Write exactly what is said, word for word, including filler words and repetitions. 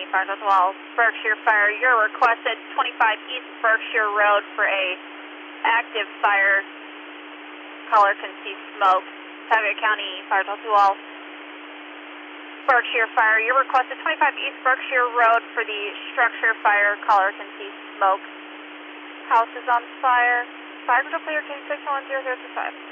five twelve, Berkshire Fire. You're requested twenty-five East Berkshire Road for a active fire. Caller can see smoke. Tioga County five twelve, Berkshire Fire. You're requested twenty-five East Berkshire Road for the structure fire. Caller can see smoke. House is on fire. Fire control clear, King six one zero zero two five.